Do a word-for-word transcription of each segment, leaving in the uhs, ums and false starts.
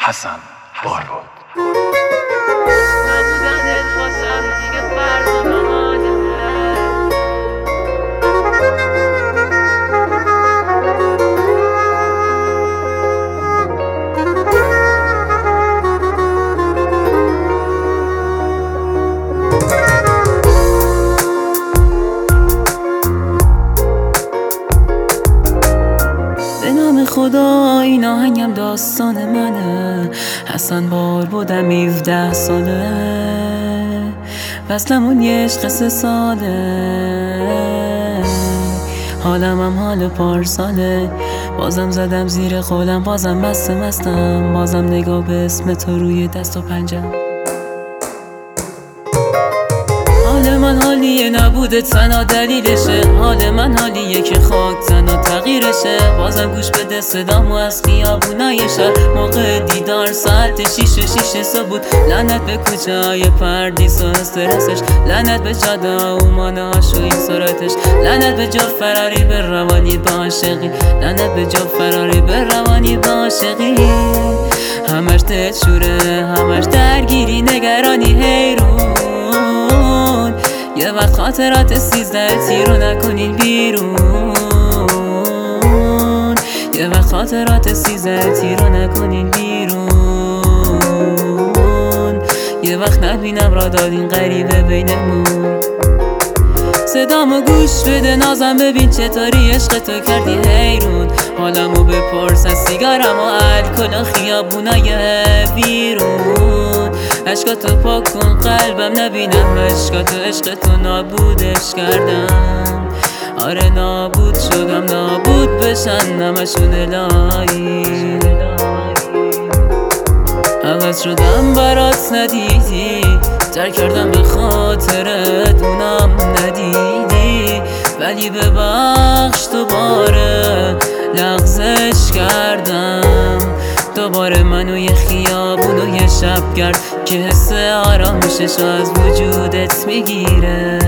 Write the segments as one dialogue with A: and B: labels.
A: حسن بارود.
B: به نام خدا این آهنگم داستان منه. حسن بار بودم هفده ساله، وصلمون یه عشق سه ساله، حالم هم حال پارساله. بازم زدم زیر خولم، بازم مست مستم، بازم نگاه به اسم تو روی دست و پنجم. حال من حالیه نبوده تنها دلیلشه، حال من حالیه که خاک تنها تغییرشه. بازم گوش بده صدامو از خیابونای شهر، موقع دیدار ساعت شیش شیش صبح بود. لعنت به کوچه های پردیس و استرسش، لعنت به جاده ها و مانه هاش و این سرعتش، لعنت به جا فراری به روانی به عاشقی، لعنت به جا فراری به روانی به عاشقی. همش دلشوره، همش درگیری، نگرانی، حیرون. یه وقت خاطرات سیزده تیرو نکنین بیرون، یه وقت خاطرات سیزده تیرو نکنین بیرون، یه وقت نبینم را دادین غریبه بینمون. صدامو گوش بده نازم، ببین چطوری عشق تو کردی حیرون. حالمو بپرس از سیگارم و الکل و خیابونای بیرون. عشقاتو پاک کن قلبم نبینم عشقاتو، عشقتو نابودش کردم. آره نابود شدم، نابود بشن همشون الهی. عوض شدم برات ندیدی، ترک کردم به خاطرت اونم ندیدی، ولی ببخش دوباره لغزش کردم. دوباره منو یه خیابون و یه شبگرد که حس آرامشش از وجودت میگیره.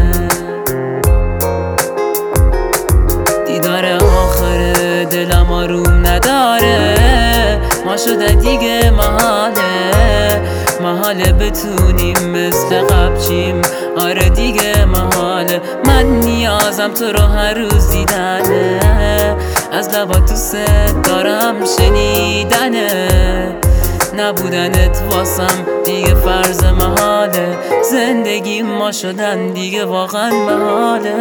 B: دیدار آخر دلم آروم نداره، ما شده دیگه محاله، محاله بتونیم مثل قبچیم. آره دیگه محاله، من نیازم تو رو هر روز دیدنه، از لبات دوست دارم شنیدنه. نبودنت واسم دیگه فرض محاله، زندگی ما شدن دیگه واقعا محاله.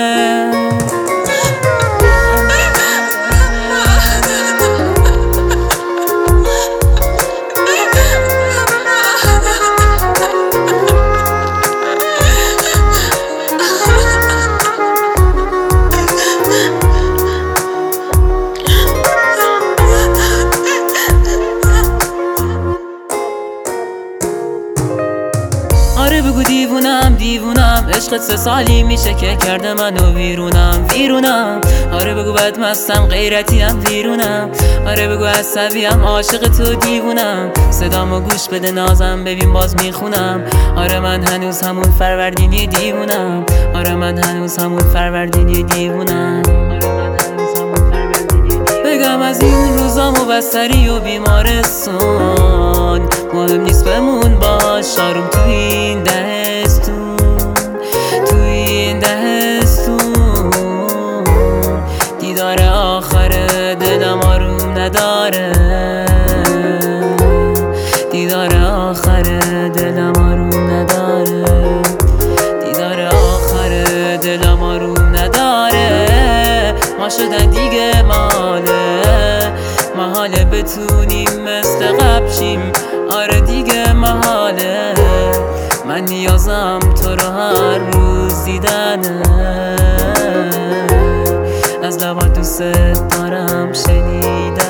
B: آره بگو دیوونم دیوونم، عشقت سه سالی میشه که کرده منو ویرونم ویرونم. آره بگو بدمستم غیرتیم ویرونم، آره بگو عصبیم عاشق تو دیوونم. صدامو گوش بده نازم ببین باز میخونم. آره من هنوز همون فروردینی دیوونم، آره من هنوز همون فروردینی دیوونم. بگم از این روزامو بستری و بیمارستان، مهم نیست بمون باش آروم تو این دهستون، تو این دهستون. دیدار آخر دلم آروم نداره، دیدار آخر دلم آروم نداره، دیدار آخر دلم آروم نداره. ما شدن دیگه محاله، محاله بتونیم مثل قبچیم. آره دیگه محاله، من نیازم تو رو هر روز دیدنه، از لبات دوست دارم شنیدن.